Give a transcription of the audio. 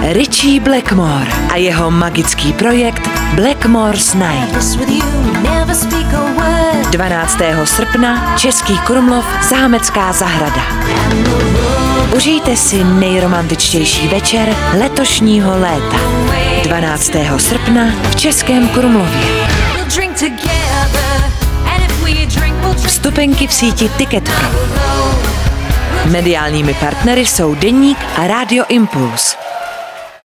Richie Blackmore a jeho magický projekt Blackmore's Night. 12. srpna Český Krumlov, Zámecká zahrada. Užijte si nejromantičtější večer letošního léta. 12. srpna v Českém Krumlově. Vstupenky v síti Ticket.pro. Mediálními partnery jsou Deník a Rádio Impuls.